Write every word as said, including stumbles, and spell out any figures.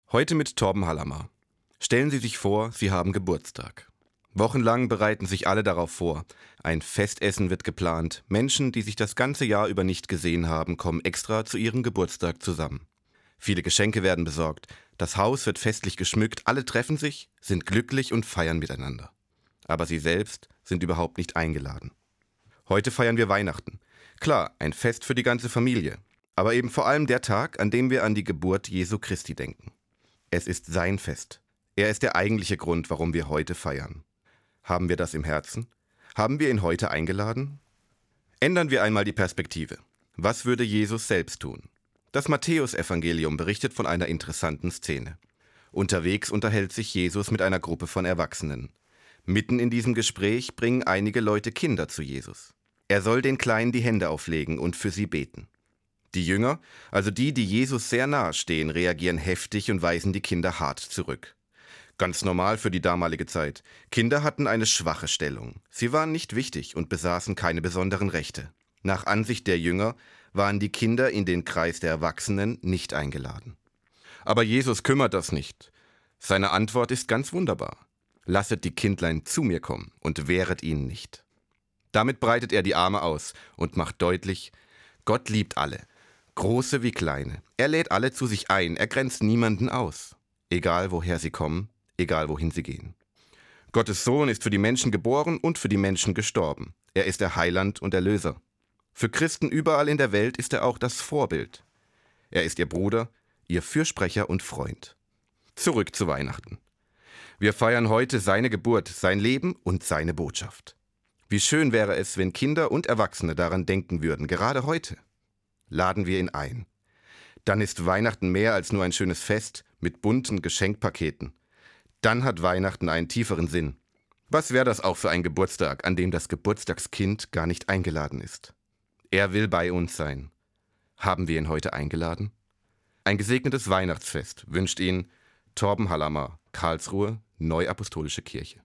Heute mit Torben Hallammer. Stellen Sie sich vor, Sie haben Geburtstag. Wochenlang bereiten sich alle darauf vor. Ein Festessen wird geplant. Menschen, die sich das ganze Jahr über nicht gesehen haben, kommen extra zu ihrem Geburtstag zusammen. Viele Geschenke werden besorgt. Das Haus wird festlich geschmückt. Alle treffen sich, sind glücklich und feiern miteinander. Aber sie selbst sind überhaupt nicht eingeladen. Heute feiern wir Weihnachten. Klar, ein Fest für die ganze Familie. Aber eben vor allem der Tag, an dem wir an die Geburt Jesu Christi denken. Es ist sein Fest. Er ist der eigentliche Grund, warum wir heute feiern. Haben wir das im Herzen? Haben wir ihn heute eingeladen? Ändern wir einmal die Perspektive. Was würde Jesus selbst tun? Das Matthäusevangelium berichtet von einer interessanten Szene. Unterwegs unterhält sich Jesus mit einer Gruppe von Erwachsenen. Mitten in diesem Gespräch bringen einige Leute Kinder zu Jesus. Er soll den Kleinen die Hände auflegen und für sie beten. Die Jünger, also die, die Jesus sehr nahe stehen, reagieren heftig und weisen die Kinder hart zurück. Ganz normal für die damalige Zeit. Kinder hatten eine schwache Stellung. Sie waren nicht wichtig und besaßen keine besonderen Rechte. Nach Ansicht der Jünger waren die Kinder in den Kreis der Erwachsenen nicht eingeladen. Aber Jesus kümmert das nicht. Seine Antwort ist ganz wunderbar. Lasset die Kindlein zu mir kommen und wehret ihnen nicht. Damit breitet er die Arme aus und macht deutlich, Gott liebt alle, große wie kleine. Er lädt alle zu sich ein, er grenzt niemanden aus. Egal woher sie kommen, egal wohin sie gehen. Gottes Sohn ist für die Menschen geboren und für die Menschen gestorben. Er ist der Heiland und Erlöser. Für Christen überall in der Welt ist er auch das Vorbild. Er ist ihr Bruder, ihr Fürsprecher und Freund. Zurück zu Weihnachten. Wir feiern heute seine Geburt, sein Leben und seine Botschaft. Wie schön wäre es, wenn Kinder und Erwachsene daran denken würden, gerade heute. Laden wir ihn ein. Dann ist Weihnachten mehr als nur ein schönes Fest mit bunten Geschenkpaketen. Dann hat Weihnachten einen tieferen Sinn. Was wäre das auch für ein Geburtstag, an dem das Geburtstagskind gar nicht eingeladen ist? Er will bei uns sein. Haben wir ihn heute eingeladen? Ein gesegnetes Weihnachtsfest wünscht Ihnen Torben Hallammer, Karlsruhe, Neuapostolische Kirche.